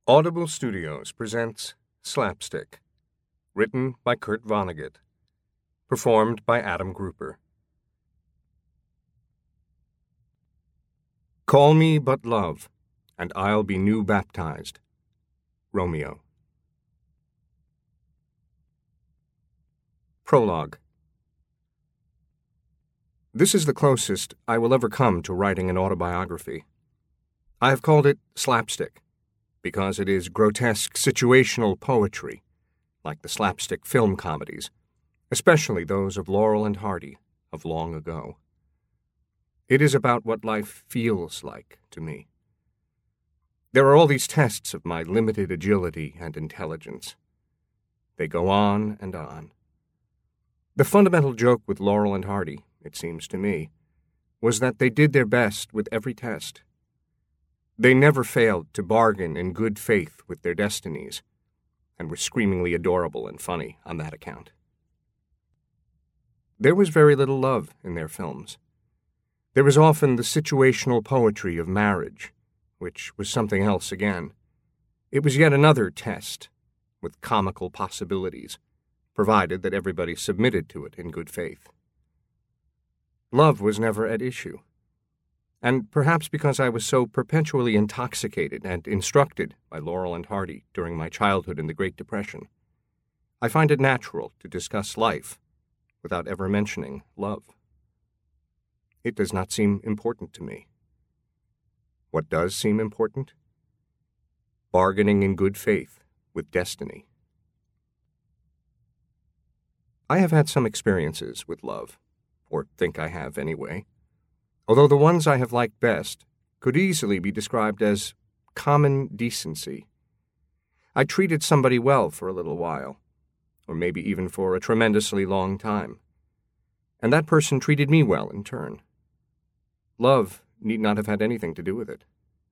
Audible Studios presents Slapstick, written by Kurt Vonnegut, performed by Adam Grouper. Call me but love, and I'll be new baptized. Romeo. Prologue. This is the closest I will ever come to writing an autobiography. I have called it slapstick, because it is grotesque situational poetry, like the slapstick film comedies, especially those of Laurel and Hardy of long ago. It is about what life feels like to me. There are all these tests of my limited agility and intelligence. They go on and on. The fundamental joke with Laurel and Hardy, it seems to me, was that they did their best with every test. They never failed to bargain in good faith with their destinies, and were screamingly adorable and funny on that account. There was very little love in their films. There was often the situational poetry of marriage, which was something else again. It was yet another test, with comical possibilities, provided that everybody submitted to it in good faith. Love was never at issue. And perhaps because I was so perpetually intoxicated and instructed by Laurel and Hardy during my childhood in the Great Depression, I find it natural to discuss life without ever mentioning love. It does not seem important to me. What does seem important? Bargaining in good faith with destiny. I have had some experiences with love, or think I have anyway, although the ones I have liked best could easily be described as common decency. I treated somebody well for a little while, or maybe even for a tremendously long time, and that person treated me well in turn. Love need not have had anything to do with it.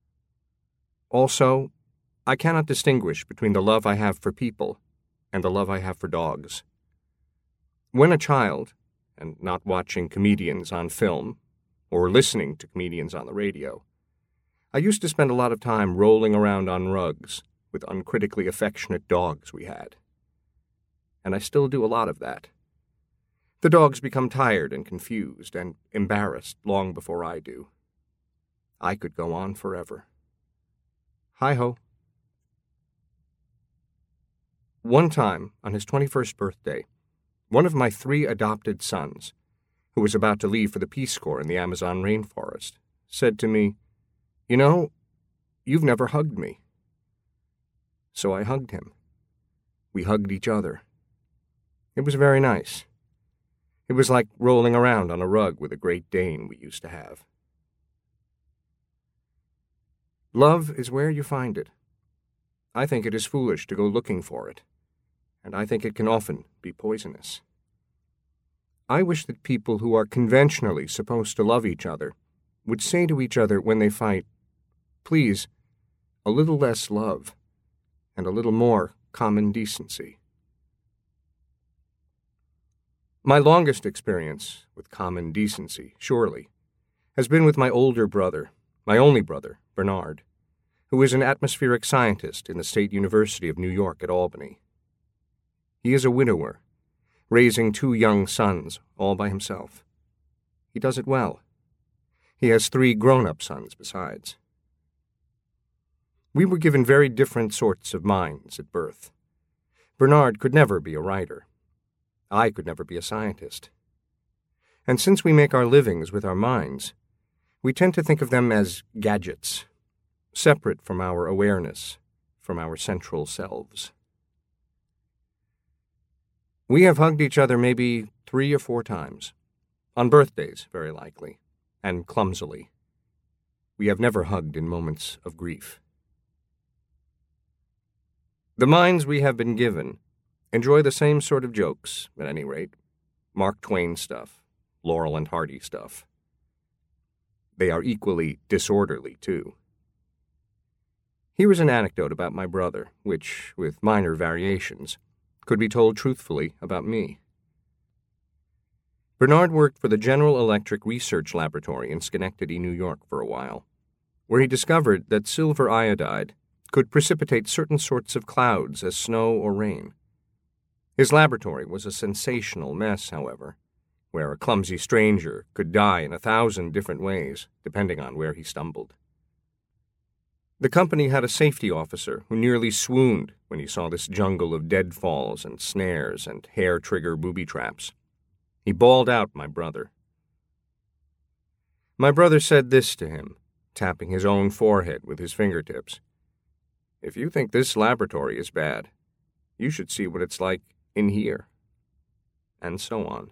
Also, I cannot distinguish between the love I have for people and the love I have for dogs. When a child, and not watching comedians on film, or listening to comedians on the radio, I used to spend a lot of time rolling around on rugs with uncritically affectionate dogs we had. And I still do a lot of that. The dogs become tired and confused and embarrassed long before I do. I could go on forever. Hi-ho. One time, on his 21st birthday, one of my 3 adopted sons, who was about to leave for the Peace Corps in the Amazon rainforest, said to me, "You know, you've never hugged me." So I hugged him. We hugged each other. It was very nice. It was like rolling around on a rug with a Great Dane we used to have. Love is where you find it. I think it is foolish to go looking for it, and I think it can often be poisonous. I wish that people who are conventionally supposed to love each other would say to each other when they fight, "Please, a little less love, and a little more common decency." My longest experience with common decency, surely, has been with my older brother, my only brother, Bernard, who is an atmospheric scientist in the State University of New York at Albany. He is a widower, raising 2 young sons all by himself. He does it well. He has 3 grown-up sons besides. We were given very different sorts of minds at birth. Bernard could never be a writer. I could never be a scientist. And since we make our livings with our minds, we tend to think of them as gadgets, separate from our awareness, from our central selves. We have hugged each other maybe 3 or 4 times, on birthdays, very likely, and clumsily. We have never hugged in moments of grief. The minds we have been given enjoy the same sort of jokes, at any rate, Mark Twain stuff, Laurel and Hardy stuff. They are equally disorderly, too. Here is an anecdote about my brother, which, with minor variations, could be told truthfully about me. Bernard worked for the General Electric Research Laboratory in Schenectady, New York, for a while, where he discovered that silver iodide could precipitate certain sorts of clouds as snow or rain. His laboratory was a sensational mess, however, where a clumsy stranger could die in 1,000 different ways, depending on where he stumbled. The company had a safety officer who nearly swooned when he saw this jungle of deadfalls and snares and hair-trigger booby traps. He bawled out my brother. My brother said this to him, tapping his own forehead with his fingertips. "If you think this laboratory is bad, you should see what it's like in here." And so on.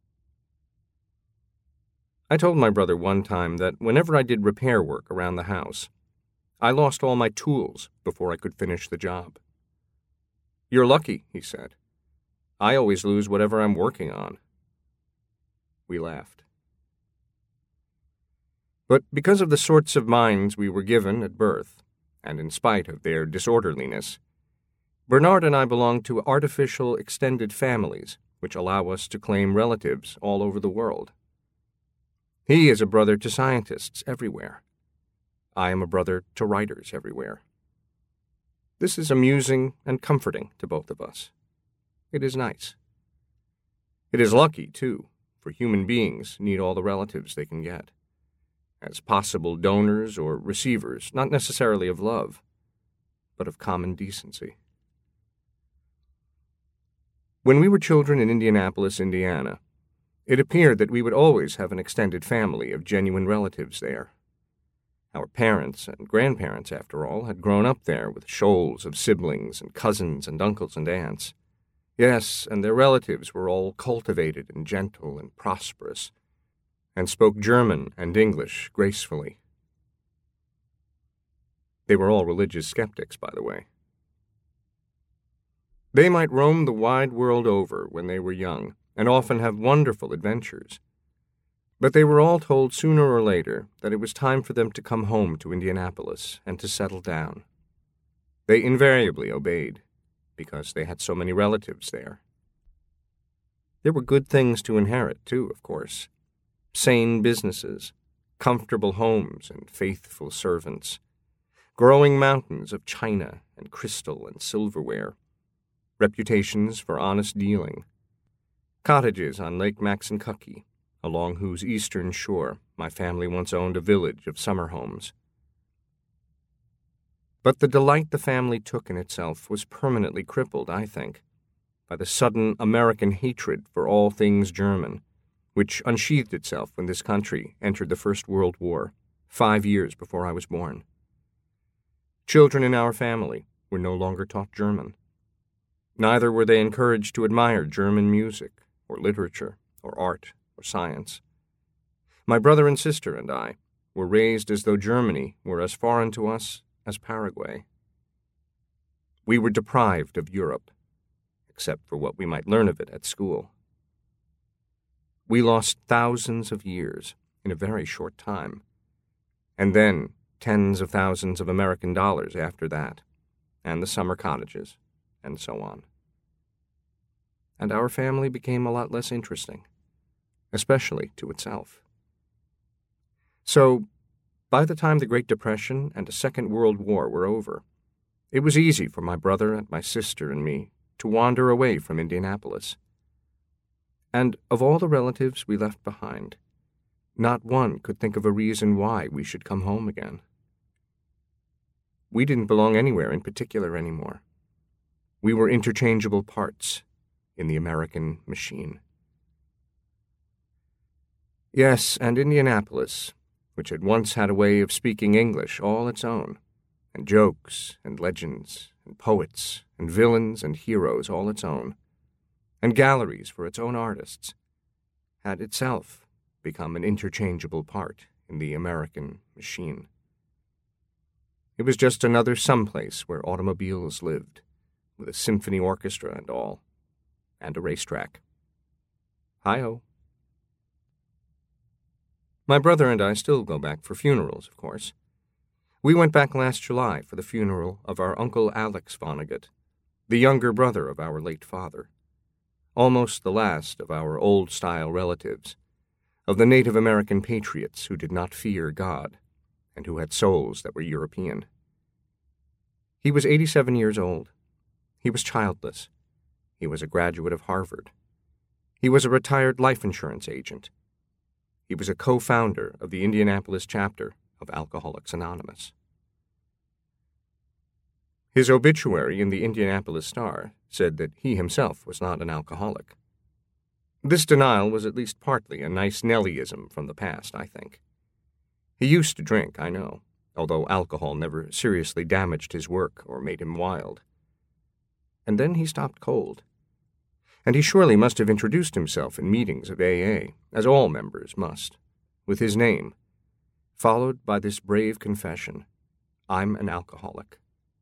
I told my brother one time that whenever I did repair work around the house, I lost all my tools before I could finish the job. "You're lucky," he said. "I always lose whatever I'm working on." We laughed. But because of the sorts of minds we were given at birth, and in spite of their disorderliness, Bernard and I belong to artificial extended families which allow us to claim relatives all over the world. He is a brother to scientists everywhere. I am a brother to writers everywhere. This is amusing and comforting to both of us. It is nice. It is lucky, too, for human beings need all the relatives they can get, as possible donors or receivers, not necessarily of love, but of common decency. When we were children in Indianapolis, Indiana, it appeared that we would always have an extended family of genuine relatives there. Our parents and grandparents, after all, had grown up there with shoals of siblings and cousins and uncles and aunts. Yes, and their relatives were all cultivated and gentle and prosperous, and spoke German and English gracefully. They were all religious skeptics, by the way. They might roam the wide world over when they were young, and often have wonderful adventures. But they were all told sooner or later that it was time for them to come home to Indianapolis and to settle down. They invariably obeyed, because they had so many relatives there. There were good things to inherit, too, of course. Sane businesses, comfortable homes and faithful servants, growing mountains of china and crystal and silverware, reputations for honest dealing, cottages on Lake Maxinkuckee, along whose eastern shore my family once owned a village of summer homes. But the delight the family took in itself was permanently crippled, I think, by the sudden American hatred for all things German, which unsheathed itself when this country entered the First World War, 5 years before I was born. Children in our family were no longer taught German. Neither were they encouraged to admire German music, or literature, or art, or science. My brother and sister and I were raised as though Germany were as foreign to us as Paraguay. We were deprived of Europe, except for what we might learn of it at school. We lost thousands of years in a very short time, and then tens of thousands of American dollars after that, and the summer cottages, and so on. And our family became a lot less interesting, especially to itself. So, by the time the Great Depression and a Second World War were over, it was easy for my brother and my sister and me to wander away from Indianapolis. And of all the relatives we left behind, not one could think of a reason why we should come home again. We didn't belong anywhere in particular anymore. We were interchangeable parts in the American machine. Yes, and Indianapolis, which had once had a way of speaking English all its own, and jokes and legends and poets and villains and heroes all its own, and galleries for its own artists, had itself become an interchangeable part in the American machine. It was just another someplace where automobiles lived, with a symphony orchestra and all, and a racetrack. Hi-ho. My brother and I still go back for funerals, of course. We went back last July for the funeral of our Uncle Alex Vonnegut, the younger brother of our late father, almost the last of our old-style relatives, of the Native American patriots who did not fear God and who had souls that were European. He was 87 years old. He was childless. He was a graduate of Harvard. He was a retired life insurance agent. He was a co-founder of the Indianapolis chapter of Alcoholics Anonymous. His obituary in the Indianapolis Star said that he himself was not an alcoholic. This denial was at least partly a nice Nellyism from the past, I think. He used to drink, I know, although alcohol never seriously damaged his work or made him wild. And then he stopped cold. And he surely must have introduced himself in meetings of AA, as all members must, with his name, followed by this brave confession, "I'm an alcoholic."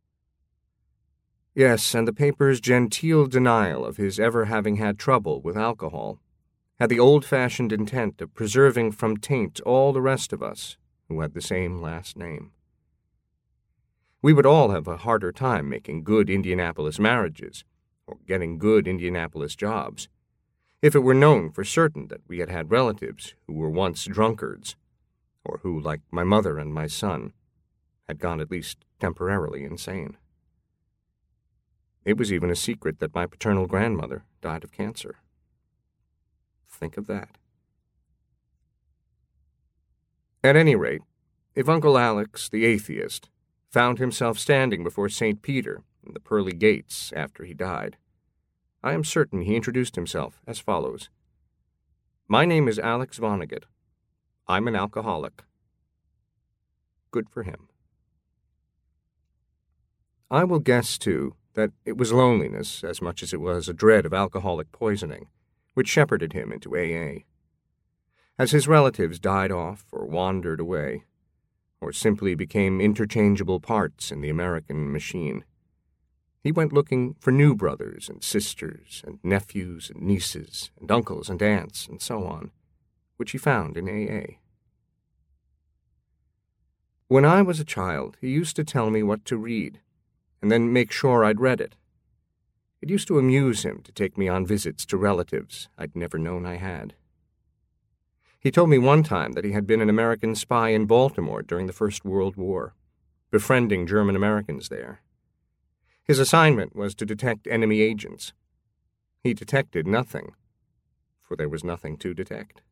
Yes, and the paper's genteel denial of his ever having had trouble with alcohol had the old-fashioned intent of preserving from taint all the rest of us who had the same last name. We would all have a harder time making good Indianapolis marriages or getting good Indianapolis jobs if it were known for certain that we had had relatives who were once drunkards, or who, like my mother and my son, had gone at least temporarily insane. It was even a secret that my paternal grandmother died of cancer. Think of that. At any rate, if Uncle Alex, the atheist, found himself standing before St. Peter in the pearly gates after he died, I am certain he introduced himself as follows. "My name is Alex Vonnegut. I'm an alcoholic." Good for him. I will guess, too, that it was loneliness as much as it was a dread of alcoholic poisoning which shepherded him into AA. As his relatives died off or wandered away, or simply became interchangeable parts in the American machine, he went looking for new brothers and sisters and nephews and nieces and uncles and aunts and so on, which he found in AA. When I was a child, he used to tell me what to read, and then make sure I'd read it. It used to amuse him to take me on visits to relatives I'd never known I had. He told me one time that he had been an American spy in Baltimore during the First World War, befriending German Americans there. His assignment was to detect enemy agents. He detected nothing, for there was nothing to detect.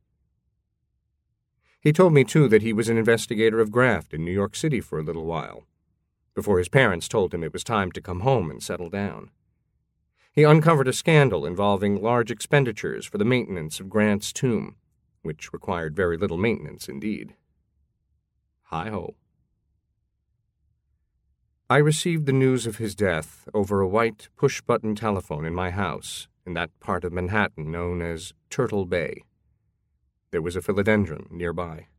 He told me, too, that he was an investigator of graft in New York City for a little while, before his parents told him it was time to come home and settle down. He uncovered a scandal involving large expenditures for the maintenance of Grant's tomb, which required very little maintenance indeed. Hi-ho. I received the news of his death over a white push-button telephone in my house in that part of Manhattan known as Turtle Bay. There was a philodendron nearby.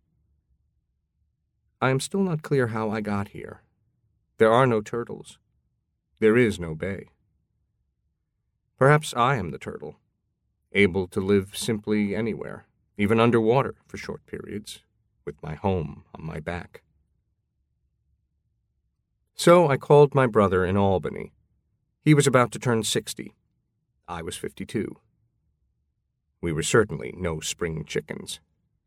I am still not clear how I got here. There are no turtles. There is no bay. Perhaps I am the turtle, able to live simply anywhere, even underwater for short periods, with my home on my back. So I called my brother in Albany. He was about to turn 60. I was 52. We were certainly no spring chickens.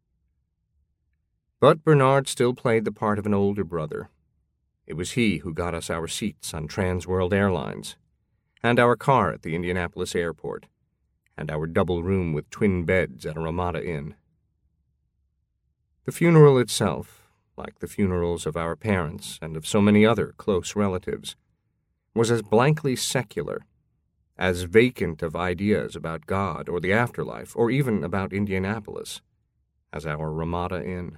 But Bernard still played the part of an older brother. It was he who got us our seats on Trans World Airlines, and our car at the Indianapolis airport, and our double room with twin beds at a Ramada Inn. The funeral itself, like the funerals of our parents and of so many other close relatives, was as blankly secular, as vacant of ideas about God or the afterlife or even about Indianapolis, as our Ramada Inn.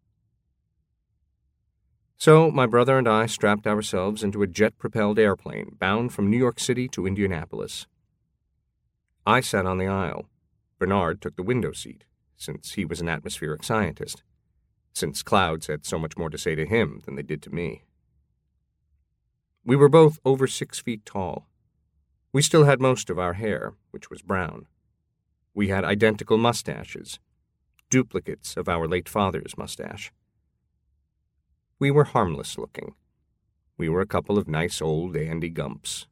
So my brother and I strapped ourselves into a jet-propelled airplane bound from New York City to Indianapolis. I sat on the aisle. Bernard took the window seat, since he was an atmospheric scientist, since clouds had so much more to say to him than they did to me. We were both over 6 feet tall. We still had most of our hair, which was brown. We had identical mustaches, duplicates of our late father's mustache. We were harmless-looking. We were a couple of nice old Andy Gumps.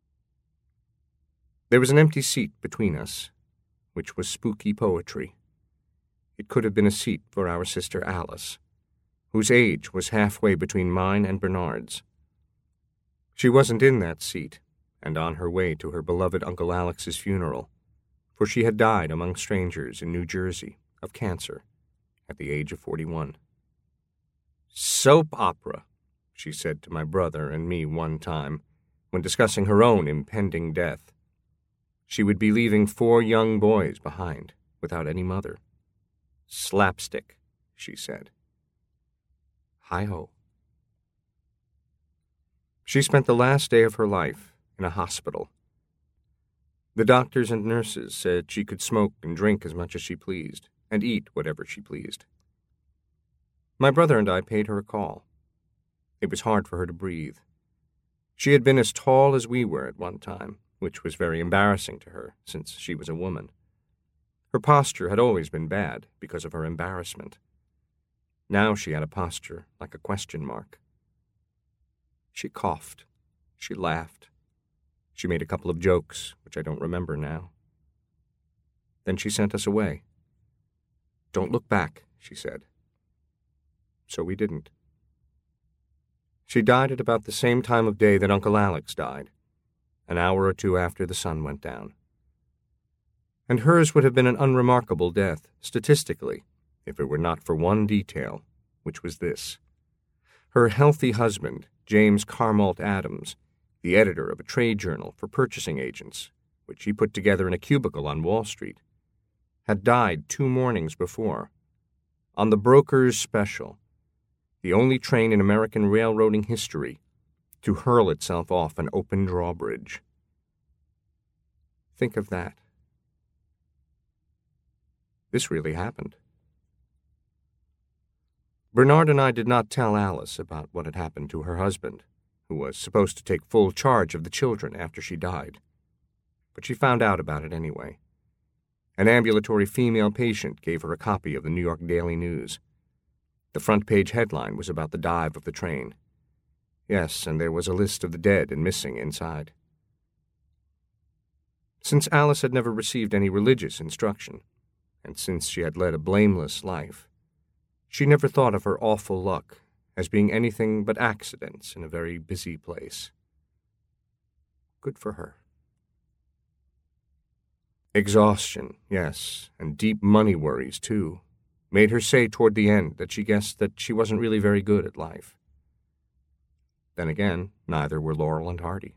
There was an empty seat between us, which was spooky poetry. It could have been a seat for our sister Alice, whose age was halfway between mine and Bernard's. She wasn't in that seat, and on her way to her beloved Uncle Alex's funeral, for she had died among strangers in New Jersey of cancer at the age of 41. "Soap opera," she said to my brother and me one time, when discussing her own impending death. She would be leaving 4 young boys behind, without any mother. "Slapstick," she said. Hi-ho. She spent the last day of her life in a hospital. The doctors and nurses said she could smoke and drink as much as she pleased, and eat whatever she pleased. My brother and I paid her a call. It was hard for her to breathe. She had been as tall as we were at one time, which was very embarrassing to her, since she was a woman. Her posture had always been bad because of her embarrassment. Now she had a posture like a question mark. She coughed. She laughed. She made a couple of jokes, which I don't remember now. Then she sent us away. "Don't look back," she said. So we didn't. She died at about the same time of day that Uncle Alex died, an hour or 2 after the sun went down. And hers would have been an unremarkable death, statistically, if it were not for one detail, which was this. Her healthy husband, James Carmalt Adams, the editor of a trade journal for purchasing agents, which he put together in a cubicle on Wall Street, had died 2 mornings before, on the Broker's Special, the only train in American railroading history to hurl itself off an open drawbridge. Think of that. This really happened. Bernard and I did not tell Alice about what had happened to her husband, who was supposed to take full charge of the children after she died. But she found out about it anyway. An ambulatory female patient gave her a copy of the New York Daily News. The front-page headline was about the dive of the train. Yes, and there was a list of the dead and missing inside. Since Alice had never received any religious instruction, and since she had led a blameless life, she never thought of her awful luck as being anything but accidents in a very busy place. Good for her. Exhaustion, yes, and deep money worries, too, made her say toward the end that she guessed that she wasn't really very good at life. Then again, neither were Laurel and Hardy.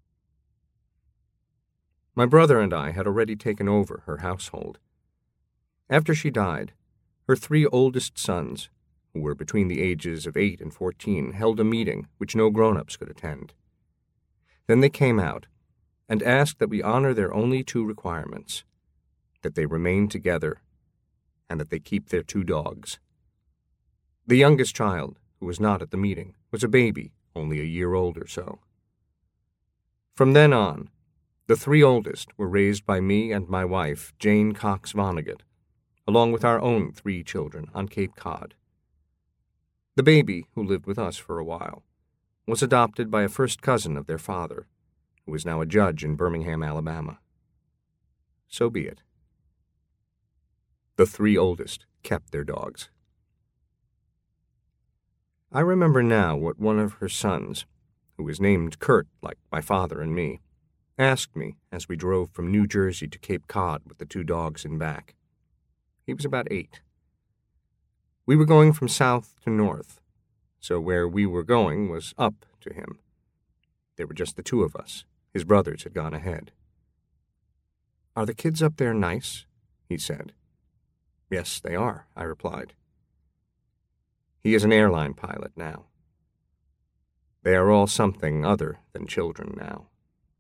My brother and I had already taken over her household. After she died, her 3 oldest sons, who were between the ages of 8 and 14, held a meeting which no grown-ups could attend. Then they came out and asked that we honor their only 2 requirements, that they remain together and that they keep their 2 dogs. The youngest child, who was not at the meeting, was a baby, only a year old or so. From then on, the 3 oldest were raised by me and my wife, Jane Cox Vonnegut, along with our own 3 children on Cape Cod. The baby, who lived with us for a while, was adopted by a first cousin of their father, who is now a judge in Birmingham, Alabama. So be it. The 3 oldest kept their dogs. I remember now what one of her sons, who was named Kurt like my father and me, asked me as we drove from New Jersey to Cape Cod with the 2 dogs in back. He was about 8. We were going from south to north, so where we were going was up to him. There were just the 2 of us. His brothers had gone ahead. "Are the kids up there nice?" he said. "Yes, they are," I replied. He is an airline pilot now. They are all something other than children now.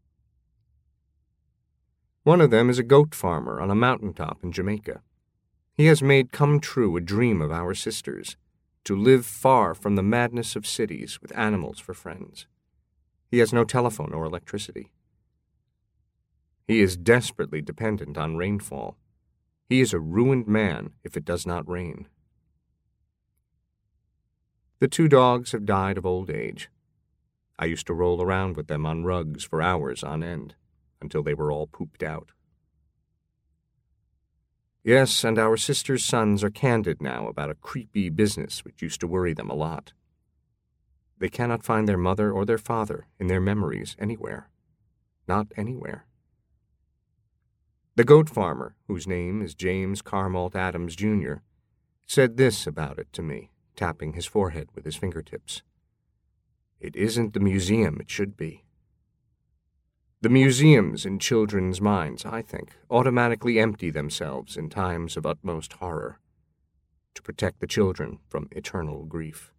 One of them is a goat farmer on a mountaintop in Jamaica. He has made come true a dream of our sisters, to live far from the madness of cities with animals for friends. He has no telephone or electricity. He is desperately dependent on rainfall. He is a ruined man if it does not rain. The 2 dogs have died of old age. I used to roll around with them on rugs for hours on end, until they were all pooped out. Yes, and our sister's sons are candid now about a creepy business which used to worry them a lot. They cannot find their mother or their father in their memories anywhere. Not anywhere. The goat farmer, whose name is James Carmalt Adams, Jr., said this about it to me, tapping his forehead with his fingertips. It isn't the museum it should be. The museums in children's minds, I think, automatically empty themselves in times of utmost horror, to protect the children from eternal grief.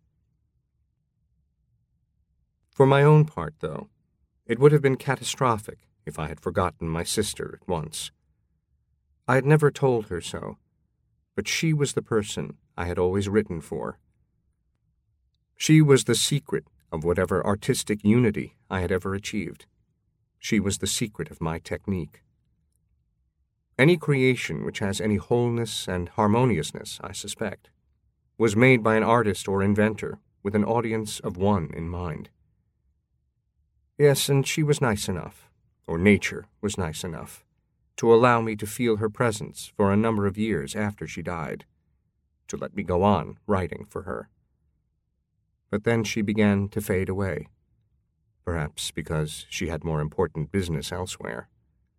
For my own part, though, it would have been catastrophic if I had forgotten my sister at once. I had never told her so, but she was the person I had always written for. She was the secret of whatever artistic unity I had ever achieved. She was the secret of my technique. Any creation which has any wholeness and harmoniousness, I suspect, was made by an artist or inventor with an audience of one in mind. Yes, and she was nice enough, or nature was nice enough, to allow me to feel her presence for a number of years after she died, to let me go on writing for her. But then she began to fade away, perhaps because she had more important business elsewhere.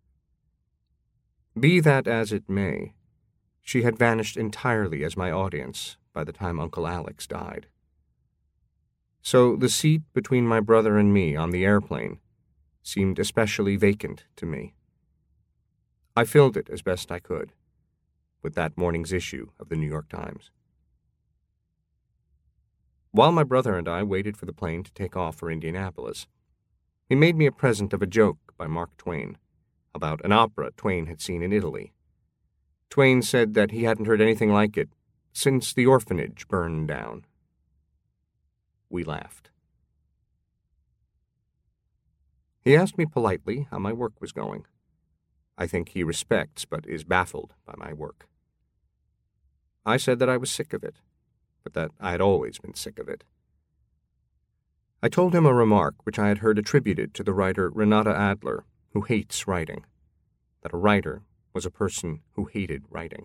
Be that as it may, she had vanished entirely as my audience by the time Uncle Alex died. So the seat between my brother and me on the airplane seemed especially vacant to me. I filled it as best I could with that morning's issue of the New York Times. While my brother and I waited for the plane to take off for Indianapolis, he made me a present of a joke by Mark Twain about an opera Twain had seen in Italy. Twain said that he hadn't heard anything like it since the orphanage burned down. We laughed. He asked me politely how my work was going. I think he respects but is baffled by my work. I said that I was sick of it, but that I had always been sick of it. I told him a remark which I had heard attributed to the writer Renata Adler, who hates writing, that a writer was a person who hated writing.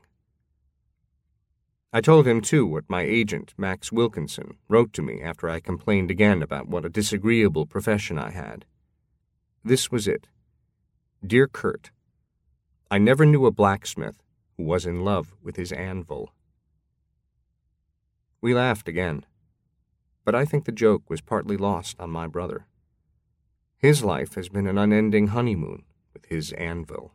I told him, too, what my agent, Max Wilkinson, wrote to me after I complained again about what a disagreeable profession I had. This was it. Dear Kurt, I never knew a blacksmith who was in love with his anvil. We laughed again, but I think the joke was partly lost on my brother. His life has been an unending honeymoon with his anvil.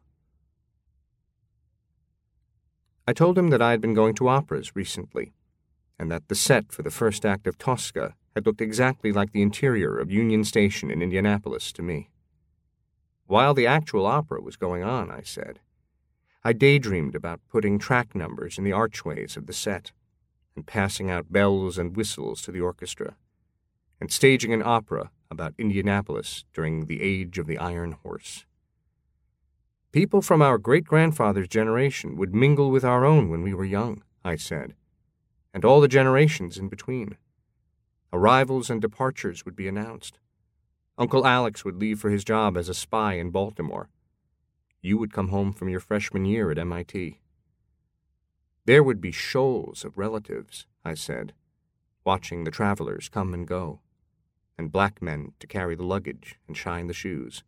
I told him that I had been going to operas recently, and that the set for the first act of Tosca had looked exactly like the interior of Union Station in Indianapolis to me. While the actual opera was going on, I said, I daydreamed about putting track numbers in the archways of the set, and passing out bells and whistles to the orchestra, and staging an opera about Indianapolis during the age of the Iron Horse. People from our great-grandfather's generation would mingle with our own when we were young, I said, and all the generations in between. Arrivals and departures would be announced. Uncle Alex would leave for his job as a spy in Baltimore. You would come home from your freshman year at MIT. There would be shoals of relatives, I said, watching the travelers come and go, and black men to carry the luggage and shine the shoes.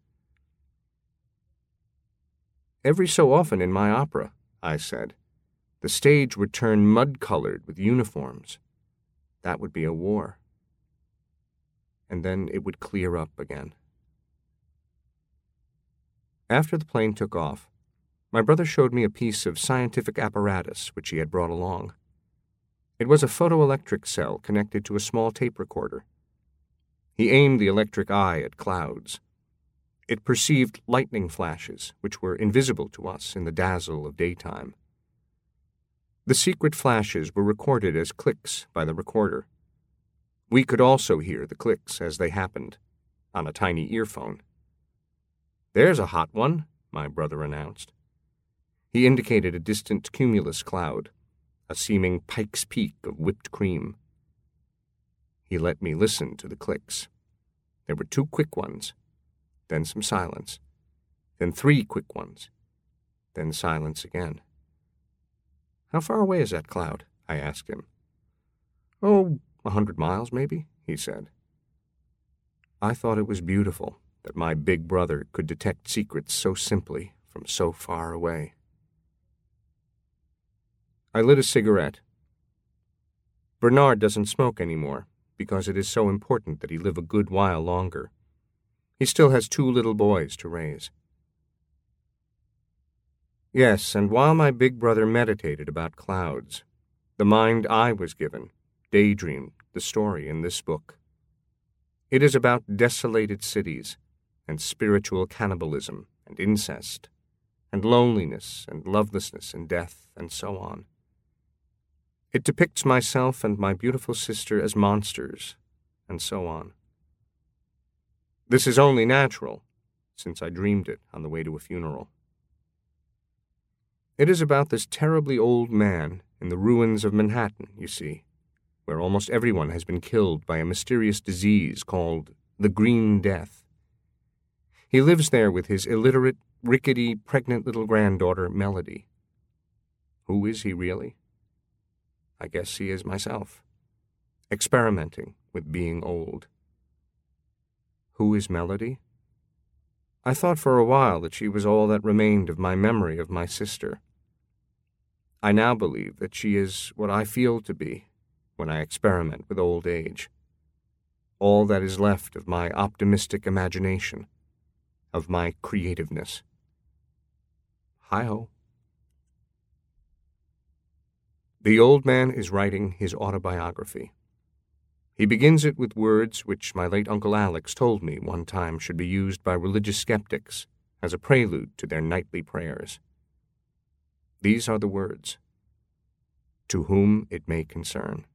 Every so often in my opera, I said, the stage would turn mud-colored with uniforms. That would be a war. And then it would clear up again. After the plane took off, my brother showed me a piece of scientific apparatus which he had brought along. It was a photoelectric cell connected to a small tape recorder. He aimed the electric eye at clouds. It perceived lightning flashes which were invisible to us in the dazzle of daytime. The secret flashes were recorded as clicks by the recorder. We could also hear the clicks as they happened, on a tiny earphone. There's a hot one, my brother announced. He indicated a distant cumulus cloud, a seeming Pike's Peak of whipped cream. He let me listen to the clicks. There were 2 quick ones, then some silence, then 3 quick ones, then silence again. How far away is that cloud? I asked him. 100 miles, maybe, he said. I thought it was beautiful that my big brother could detect secrets so simply from so far away. I lit a cigarette. Bernard doesn't smoke anymore because it is so important that he live a good while longer. He still has 2 little boys to raise. Yes, and while my big brother meditated about clouds, the mind I was given daydreamed the story in this book. It is about desolated cities and spiritual cannibalism and incest and loneliness and lovelessness and death and so on. It depicts myself and my beautiful sister as monsters and so on. This is only natural, since I dreamed it on the way to a funeral. It is about this terribly old man in the ruins of Manhattan, you see, where almost everyone has been killed by a mysterious disease called the Green Death. He lives there with his illiterate, rickety, pregnant little granddaughter, Melody. Who is he really? I guess he is myself, experimenting with being old. Who is Melody? I thought for a while that she was all that remained of my memory of my sister. I now believe that she is what I feel to be when I experiment with old age. All that is left of my optimistic imagination, of my creativeness. Hi-ho. The old man is writing his autobiography. He begins it with words which my late Uncle Alex told me one time should be used by religious skeptics as a prelude to their nightly prayers. These are the words: "To whom it may concern."